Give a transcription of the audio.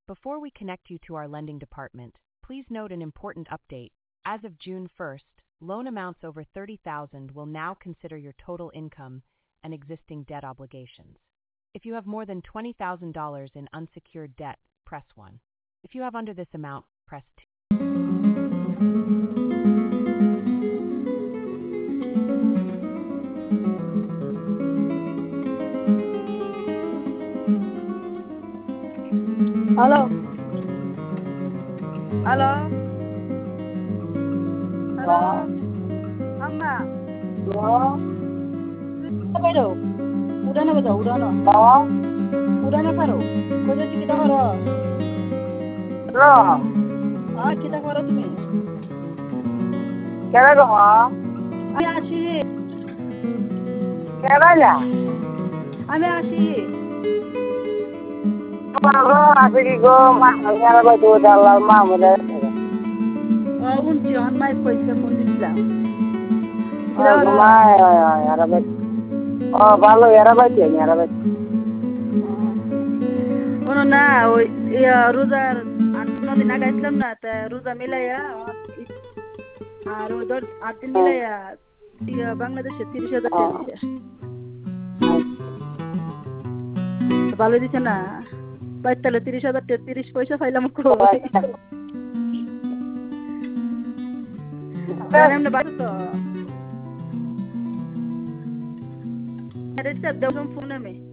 Before we connect you to our lending department, please note an important update. As of June 1st, loan amounts over $30,000 will now consider your total income and existing debt obligations. If you have more than $20,000 in unsecured debt, press 1. If you have under this amount, press 2. Halo. Halo. Halo. Amma. Halo. Apa itu? Udah na betul, udah na. Udah na karo. Kau jadi kita karo. Halo. Kita karo tu ni. Kera go? Ami ashi. Kera ya? Ami ashi. Baru asik go mah nyala baju dalam mah mudah. Unti on my paisa kondisila. Rumah ya rabat. Balu ya rabat ya rabat. Ono na ya roza antno din agaislam na ta roza milaya আর ওদের 8 দিন মিলাইয়া বাংলাদেশে 30,000 টাকা দিছে ভালো দিছে না বাইতালে 30,000 টাকা 30 পয়সা পাইলাম কো আমরা বাস তো আরে সব দাও ফোন মে